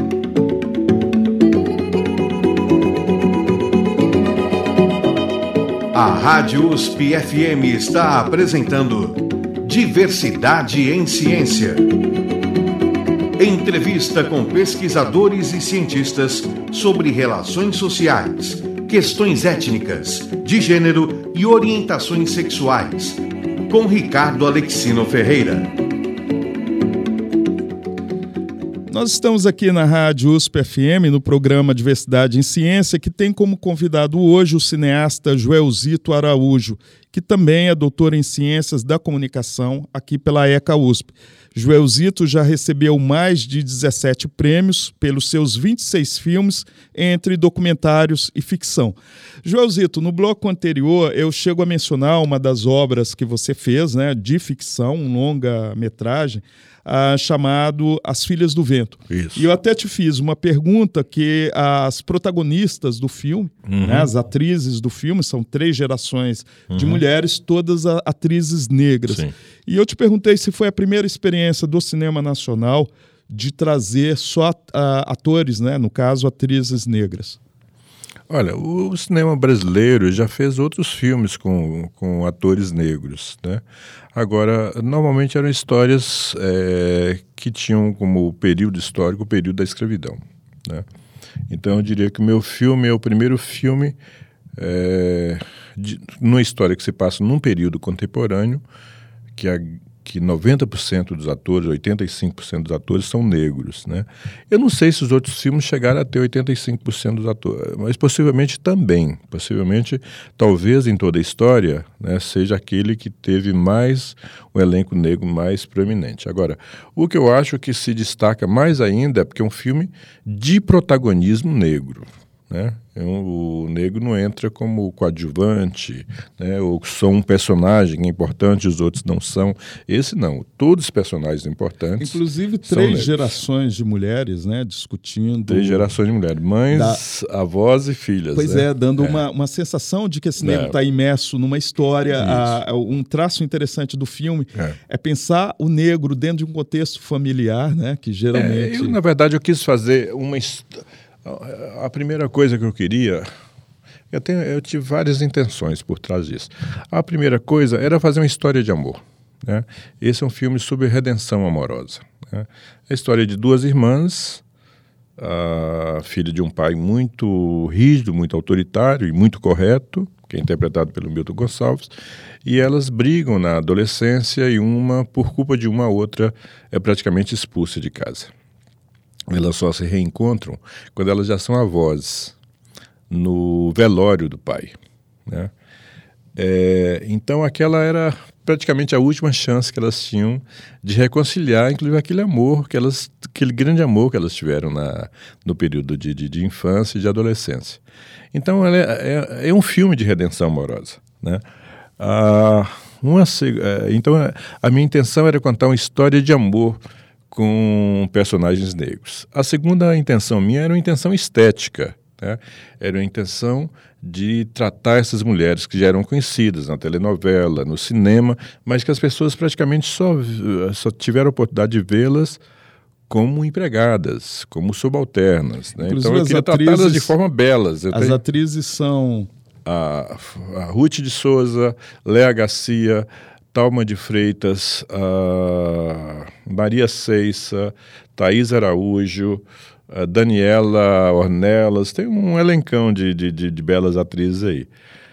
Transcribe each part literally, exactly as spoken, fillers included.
A Rádio U S P F M está apresentando Diversidade em Ciência. Entrevista com pesquisadores e cientistas sobre relações sociais, questões étnicas, de gênero e orientações sexuais, com Ricardo Alexino Ferreira. Nós estamos aqui na Rádio U S P F M, no programa Diversidade em Ciência, que tem como convidado hoje o cineasta Joelzito Araújo, que também é doutor em Ciências da Comunicação aqui pela ECA U S P. Joelzito já recebeu mais de dezessete prêmios pelos seus vinte e seis filmes, entre documentários e ficção. Joelzito, no bloco anterior eu chego a mencionar uma das obras que você fez, né, de ficção, um longa-metragem, ah, chamado As Filhas do Vento. Isso. E eu até te fiz uma pergunta que as protagonistas do filme, uhum. né, as atrizes do filme, são três gerações uhum. de mulheres, todas a, atrizes negras. Sim. E eu te perguntei se foi a primeira experiência do cinema nacional de trazer só a, atores, né, no caso, atrizes negras. Olha, o cinema brasileiro já fez outros filmes com, com atores negros, né? Agora, normalmente eram histórias é, que tinham como período histórico o período da escravidão, né? Então eu diria que o meu filme é o primeiro filme é, de, numa história que se passa num período contemporâneo, que a que noventa por cento dos atores, oitenta e cinco por cento dos atores são negros, né? Eu não sei se os outros filmes chegaram a ter oitenta e cinco por cento dos atores, mas possivelmente também. Possivelmente, talvez em toda a história, né, seja aquele que teve mais, um elenco negro mais proeminente. Agora, o que eu acho que se destaca mais ainda é porque é um filme de protagonismo negro, né? O negro não entra como coadjuvante, né, ou só um personagem importante, os outros não são. Esse não, todos os personagens importantes. Inclusive três gerações de mulheres, né, discutindo. Três gerações de mulheres, mães, da... avós e filhas. Pois né? é, dando é. Uma, uma sensação de que esse negro está imerso numa história. A, a, um traço interessante do filme é. é pensar o negro dentro de um contexto familiar, né, que geralmente. É, eu, na verdade, eu quis fazer uma história. A primeira coisa que eu queria, eu, tenho, eu tive várias intenções por trás disso. A primeira coisa era fazer uma história de amor, né? Esse é um filme sobre redenção amorosa, né? A história de duas irmãs, a filha de um pai muito rígido, muito autoritário e muito correto, que é interpretado pelo Milton Gonçalves, e elas brigam na adolescência e uma, por culpa de uma outra, é praticamente expulsa de casa. Elas só se reencontram quando elas já são avós, no velório do pai, né? É, então aquela era praticamente a última chance que elas tinham de reconciliar, inclusive aquele amor, que elas, aquele grande amor que elas tiveram na, no período de, de, de infância e de adolescência. Então ela é, é, é um filme de redenção amorosa, né? Ah, uma, então a minha intenção era contar uma história de amor com personagens negros. A segunda intenção minha era uma intenção estética, né? Era uma intenção de tratar essas mulheres que já eram conhecidas na telenovela, no cinema, mas que as pessoas praticamente só, só tiveram a oportunidade de vê-las como empregadas, como subalternas, né? Então eu queria atrizes, tratá-las de forma belas. Eu as tenho... atrizes são... A, a Ruth de Souza, Léa Garcia, Thalma de Freitas, a Maria Ceissa, Thaís Araújo, a Daniela Ornelas, tem um elencão de, de, de, de belas atrizes aí.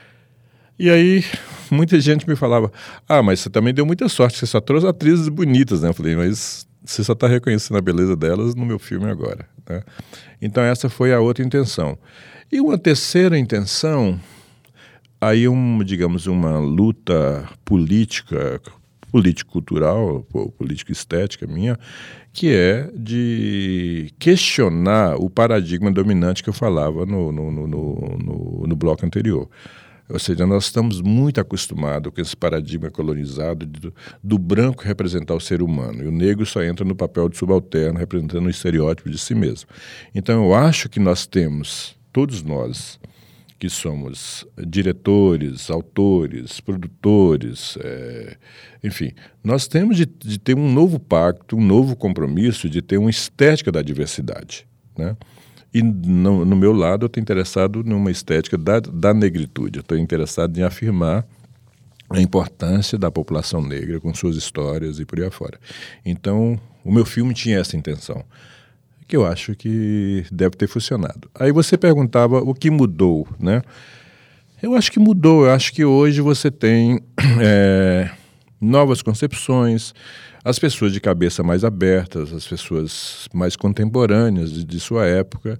E aí, muita gente me falava, ah, mas você também deu muita sorte, você só trouxe atrizes bonitas, né? Eu falei, mas você só está reconhecendo a beleza delas no meu filme agora, né? Então essa foi a outra intenção. E uma terceira intenção... Aí, um, digamos, uma luta política, político-cultural, político-estética minha, que é de questionar o paradigma dominante que eu falava no, no, no, no, no bloco anterior. Ou seja, nós estamos muito acostumados com esse paradigma colonizado do, do branco representar o ser humano, e o negro só entra no papel de subalterno, representando o estereótipo de si mesmo. Então, eu acho que nós temos, todos nós, que somos diretores, autores, produtores, é, enfim, nós temos de, de ter um novo pacto, um novo compromisso de ter uma estética da diversidade, né? E no, no meu lado eu estou interessado numa estética da, da negritude, eu estou interessado em afirmar a importância da população negra com suas histórias e por aí afora. Então, o meu filme tinha essa intenção, que eu acho que deve ter funcionado. Aí você perguntava o que mudou, né? Eu acho que mudou, eu acho que hoje você tem é, novas concepções, as pessoas de cabeça mais abertas, as pessoas mais contemporâneas de, de sua época,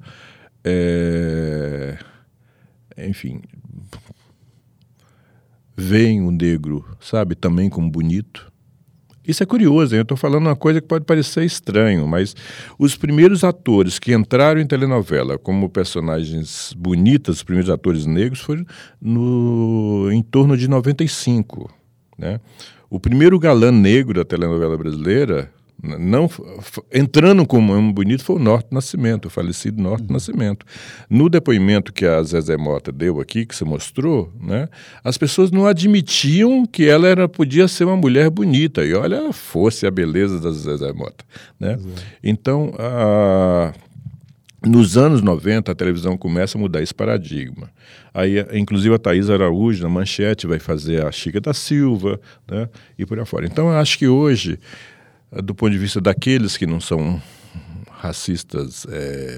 é, enfim, veem o negro, sabe, também como bonito. Isso é curioso, hein? Eu estou falando uma coisa que pode parecer estranho, mas os primeiros atores que entraram em telenovela como personagens bonitas, os primeiros atores negros, foram no, em torno de noventa e cinco, né? O primeiro galã negro da telenovela brasileira, não, entrando como um bonito, foi o Norton Nascimento, o falecido Norton uhum. Nascimento. No depoimento que a Zezé Mota deu aqui, que você mostrou, né, as pessoas não admitiam que ela era, podia ser uma mulher bonita. E olha a força e a beleza da Zezé Mota, né? Uhum. Então, a... nos anos noventa, a televisão começa a mudar esse paradigma. Aí, inclusive, a Thaís Araújo, na Manchete, vai fazer a Chica da Silva, né, e por aí fora. Então, eu acho que hoje, do ponto de vista daqueles que não são racistas,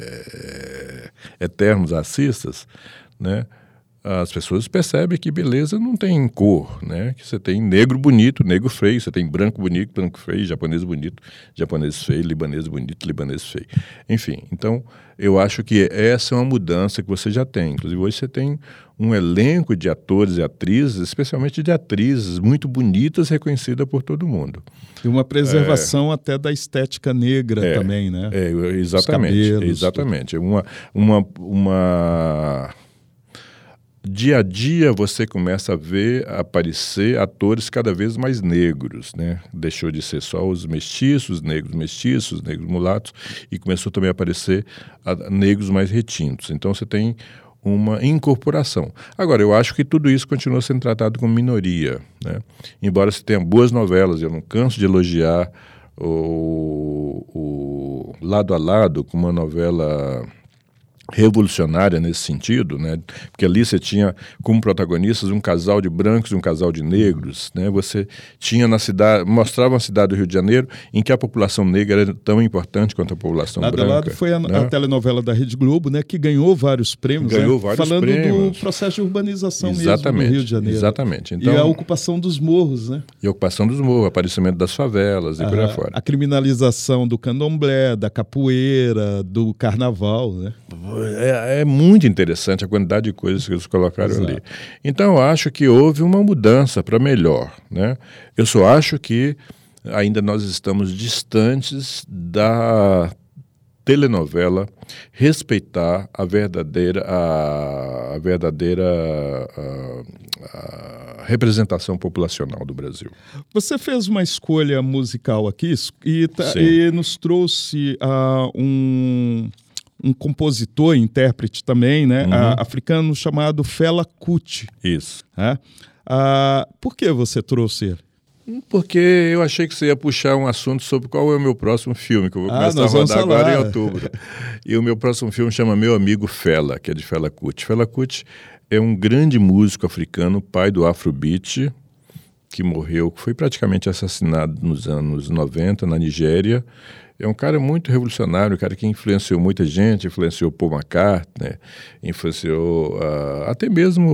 é, eternos racistas, né, as pessoas percebem que beleza não tem cor, né? Que você tem negro bonito, negro feio, você tem branco bonito, branco feio, japonês bonito, japonês feio, libanês bonito, libanês feio. Enfim, então eu acho que essa é uma mudança que você já tem. Inclusive hoje você tem um elenco de atores e atrizes, especialmente de atrizes muito bonitas, reconhecidas por todo mundo. E uma preservação é, até da estética negra é, também, né? É, exatamente, cabelos, exatamente. Uma, uma, uma... Dia a dia você começa a ver aparecer atores cada vez mais negros, né? Deixou de ser só os mestiços, negros mestiços, negros mulatos, e começou também a aparecer a, negros mais retintos. Então você tem uma incorporação. Agora, eu acho que tudo isso continua sendo tratado como minoria, né? Embora você tenha boas novelas, eu não canso de elogiar o, o Lado a Lado, com uma novela revolucionária nesse sentido, né? Porque ali você tinha como protagonistas um casal de brancos e um casal de negros, né? Você tinha na cidade, mostrava uma cidade do Rio de Janeiro em que a população negra era tão importante quanto a população Lado branca. Lado foi a, né? a telenovela da Rede Globo, né? Que ganhou vários prêmios, ganhou né? vários falando prêmios. do processo de urbanização exatamente, mesmo do Rio de Janeiro. Exatamente. Então, e a ocupação dos morros, né? E a ocupação dos morros, o aparecimento das favelas e a, por aí fora. A criminalização do candomblé, da capoeira, do carnaval, né? É, é muito interessante a quantidade de coisas que eles colocaram Exato. ali. Então, eu acho que houve uma mudança para melhor, né? Eu só acho que ainda nós estamos distantes da telenovela respeitar a verdadeira, a, a verdadeira a, a representação populacional do Brasil. Você fez uma escolha musical aqui e, tá, e nos trouxe uh, um... um compositor e intérprete também, né, uhum. a, africano chamado Fela Kuti. Isso. É? Ah, por que você trouxe ele? Porque eu achei que você ia puxar um assunto sobre qual é o meu próximo filme, que eu vou ah, começar a rodar agora em outubro. E o meu próximo filme chama Meu Amigo Fela, que é de Fela Kuti. Fela Kuti é um grande músico africano, pai do Afrobeat, que morreu, que foi praticamente assassinado nos anos noventa, na Nigéria. É um cara muito revolucionário, um cara que influenciou muita gente, influenciou Paul McCartney, influenciou uh, até mesmo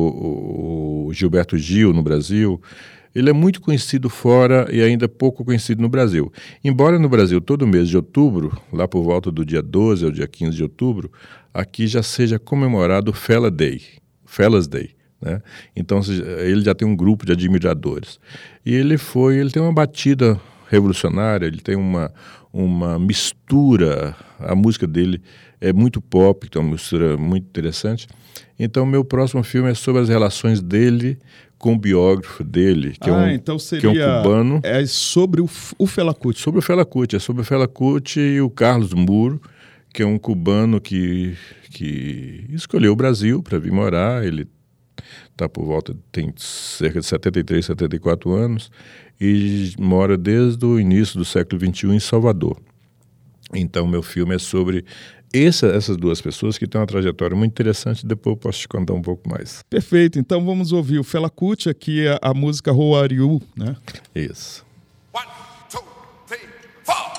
o, o Gilberto Gil no Brasil. Ele é muito conhecido fora e ainda pouco conhecido no Brasil. Embora no Brasil, todo mês de outubro, lá por volta do dia doze ao dia quinze de outubro, aqui já seja comemorado o Fela Day, Fela's Day. Né? Então ele já tem um grupo de admiradores. E ele foi, ele tem uma batida revolucionária, ele tem uma, uma mistura, a música dele é muito pop, então é uma mistura muito interessante. Então meu próximo filme é sobre as relações dele com o biógrafo dele, que, ah, é, um, então seria, que é um cubano. É sobre o, o Fela Kuti. Sobre o Fela Kuti, é sobre o Fela Kuti e o Carlos Muro, que é um cubano que, que escolheu o Brasil para vir morar. Ele está por volta, tem cerca de setenta e três, setenta e quatro anos e mora desde o início do século vinte e um em Salvador. Então meu filme é sobre essa, essas duas pessoas que têm uma trajetória muito interessante, depois eu posso te contar um pouco mais. Perfeito, então vamos ouvir o Fela Kuti, aqui a, a música How Are You, né? Isso. One, two, three, four.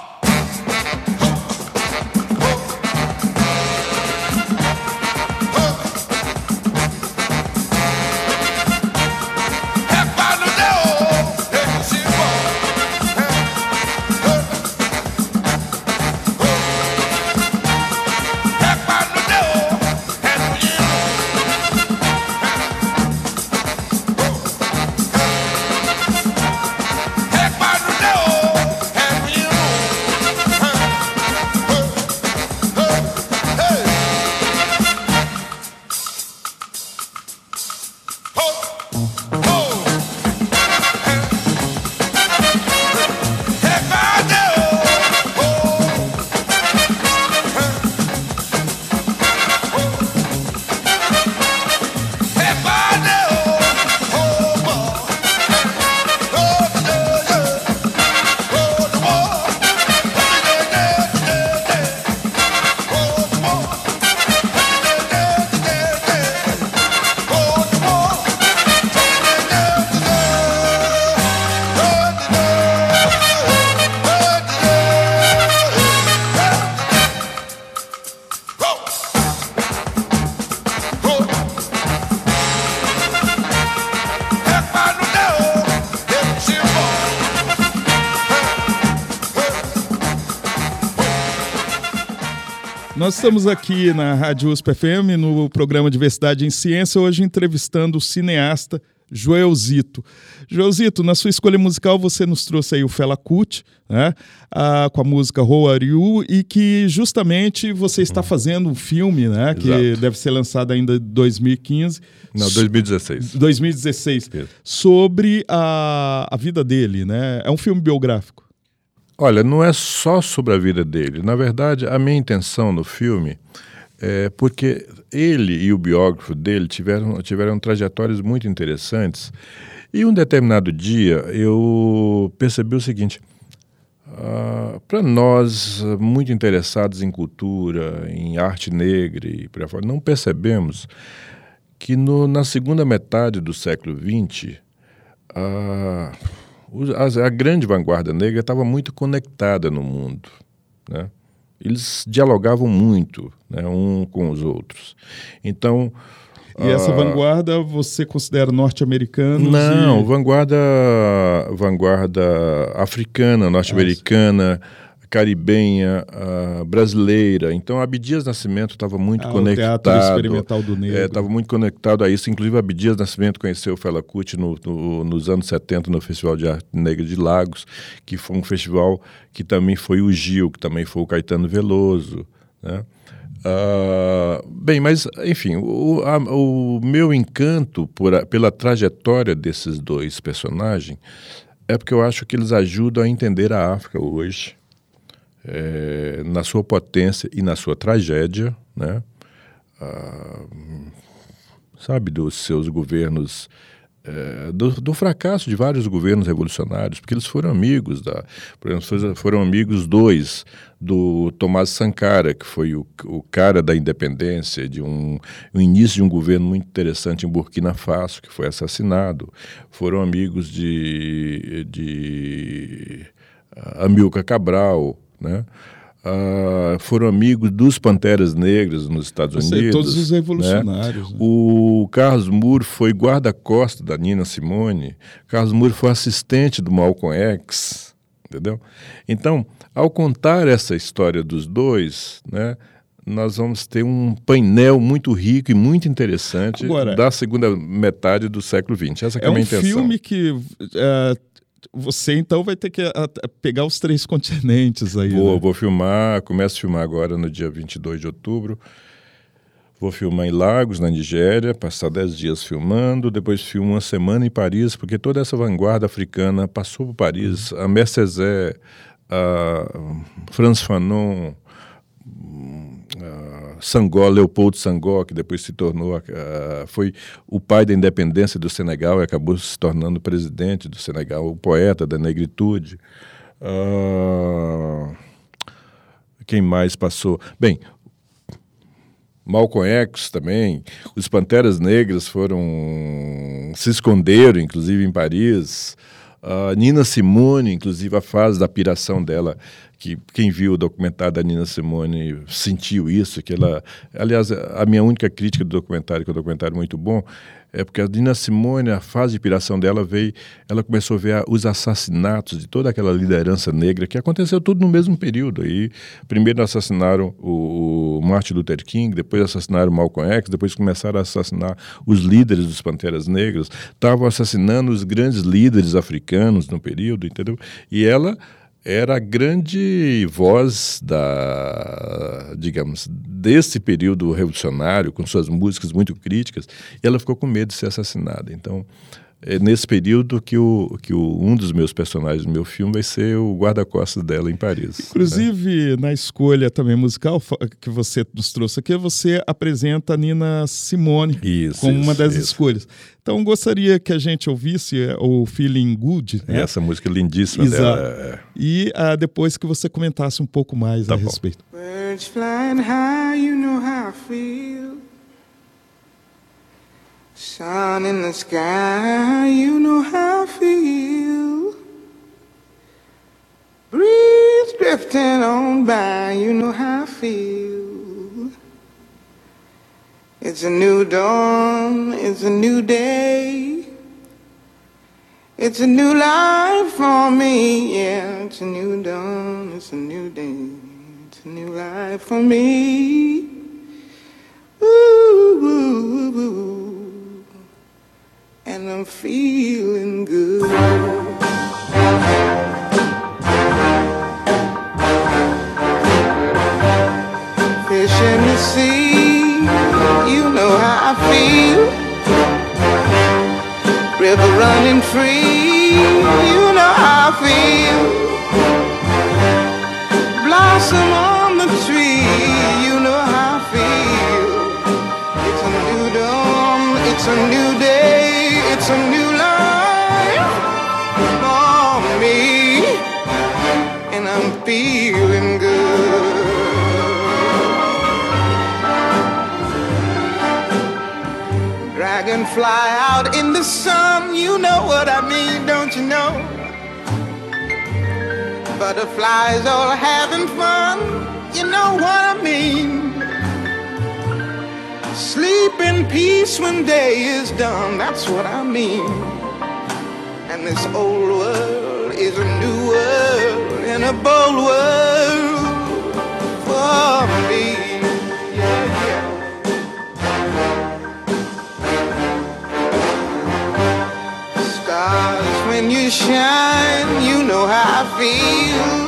Nós estamos aqui na Rádio U S P F M, no programa Diversidade em Ciência, hoje entrevistando o cineasta Joelzito. Joelzito, na sua escolha musical você nos trouxe aí o Fela Kuti, né, a, com a música How Are You, e que justamente você está fazendo um filme, né, que Exato. Deve ser lançado ainda em dois mil e quinze. Não, dois mil e dezesseis. dois mil e dezesseis, Isso. sobre a, a vida dele, né? É um filme biográfico. Olha, não é só sobre a vida dele. Na verdade, a minha intenção no filme é porque ele e o biógrafo dele tiveram, tiveram trajetórias muito interessantes. E um determinado dia eu percebi o seguinte: uh, para nós, muito interessados em cultura, em arte negra e por aí fora, não percebemos que no, na segunda metade do século vinte, uh, a, a grande vanguarda negra estava muito conectada no mundo, né? Eles dialogavam muito, né, um com os outros. Então, e essa uh, vanguarda você considera norte-americanos? Não, e... vanguarda, vanguarda africana, norte-americana, caribenha, uh, brasileira. Então, Abdias Nascimento estava muito ah, conectado. O Teatro Experimental do Negro. Estava é, muito conectado a isso. Inclusive, Abdias Nascimento conheceu o Fela Kuti no, no, nos anos setenta no Festival de Arte Negra de Lagos, que foi um festival que também foi o Gil, que também foi o Caetano Veloso, né? Uh, bem, mas, enfim, o, a, o meu encanto por a, pela trajetória desses dois personagens é porque eu acho que eles ajudam a entender a África hoje, é, na sua potência e na sua tragédia, né? Uh, sabe, dos seus governos, é, do, do fracasso de vários governos revolucionários, porque eles foram amigos, da, por exemplo, foram amigos dois do Tomás Sankara, que foi o, o cara da independência, de um, o início de um governo muito interessante em Burkina Faso, que foi assassinado. Foram amigos de, de uh, Amílcar Cabral, né? Uh, foram amigos dos Panteras Negras nos Estados Eu sei, Unidos. todos os revolucionários. Né? Né? O Carlos Moore foi guarda-costas da Nina Simone. Carlos Moore foi assistente do Malcolm X, entendeu? Então, ao contar essa história dos dois, né, nós vamos ter um painel muito rico e muito interessante Agora, da segunda metade do século vinte. Essa que é, é a minha um intenção. É um filme que... Uh... Você, então, vai ter que a, a, pegar os três continentes aí. Vou, né? vou filmar, começo a filmar agora no dia vinte e dois de outubro. Vou filmar em Lagos, na Nigéria, passar dez dias filmando, depois filmo uma semana em Paris, porque toda essa vanguarda africana passou por Paris. Uhum. A Mercezé, a Frantz Fanon, a Senghor, Leopoldo Senghor, que depois se tornou, uh, foi o pai da independência do Senegal e acabou se tornando presidente do Senegal, o poeta da negritude. Uh, quem mais passou? Bem, Malcolm X também. Os Panteras Negras foram... se esconderam, inclusive, em Paris. Uh, Nina Simone, inclusive, a fase da piração dela, que quem viu o documentário da Nina Simone sentiu isso, que ela... Aliás, a minha única crítica do documentário, que é um documentário muito bom, é porque a Nina Simone, a fase de piração dela veio, ela começou a ver a, os assassinatos de toda aquela liderança negra, que aconteceu tudo no mesmo período. Aí, primeiro assassinaram o, o Martin Luther King, depois assassinaram o Malcolm X, depois começaram a assassinar os líderes dos Panteras Negras, estavam assassinando os grandes líderes africanos no período, entendeu? E ela era a grande voz da, digamos, desse período revolucionário, com suas músicas muito críticas, e ela ficou com medo de ser assassinada. Então, é nesse período que, o, que o, um dos meus personagens do meu filme vai ser o guarda-costas dela em Paris. Inclusive, né? Na escolha também musical que você nos trouxe aqui, você apresenta a Nina Simone isso, como isso, uma das isso. escolhas. Então, gostaria que a gente ouvisse o Feeling Good. Né? Essa música lindíssima Exato. dela. E uh, depois que você comentasse um pouco mais tá a bom. respeito. Birds flying high, you know how I feel. Sun in the sky, you know how I feel. Breeze drifting on by, you know how I feel. It's a new dawn, it's a new day. It's a new life for me, yeah. It's a new dawn, it's a new day. It's a new life for me. Ooh, ooh, ooh. And I'm feeling good. Fish in the sea, you know how I feel. River running free, you know how I feel. Blossom on the tree, you know how I feel. It's a new dawn, it's a new day. It's a new life for me, and I'm feeling good. Dragonfly out in the sun, you know what I mean, don't you know? Butterflies all having fun, you know what I mean? Sleep in peace when day is done, that's what I mean. And this old world is a new world, and a bold world for me. Yeah, yeah. Stars, when you shine, you know how I feel.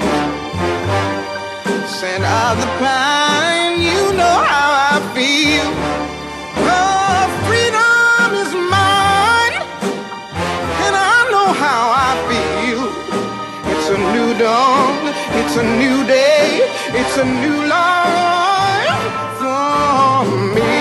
Scent of the pine, you know how I feel. Oh, freedom is mine, and I know how I feel. It's a new dawn, it's a new day, it's a new life for me.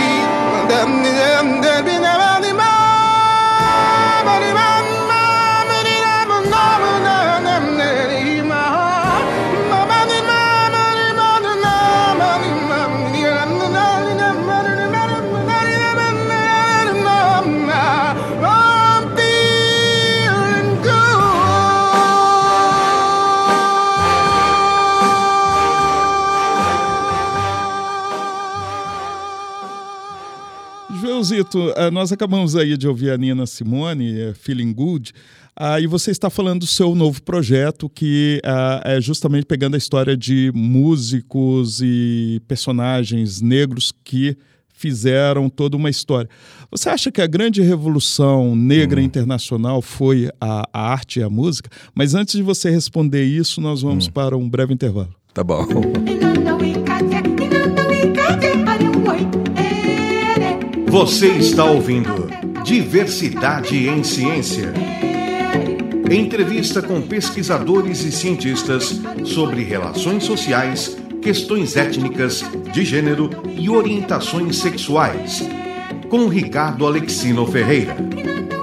Zito, nós acabamos aí de ouvir a Nina Simone, Feeling Good, uh, e você está falando do seu novo projeto, que uh, é justamente pegando a história de músicos e personagens negros que fizeram toda uma história. Você acha que a grande revolução negra hum. internacional foi a, a arte e a música? Mas antes de você responder isso, nós vamos hum. para um breve intervalo. Tá bom. Você está ouvindo Diversidade em Ciência. Entrevista com pesquisadores e cientistas sobre relações sociais, questões étnicas, de gênero e orientações sexuais. Com Ricardo Alexino Ferreira.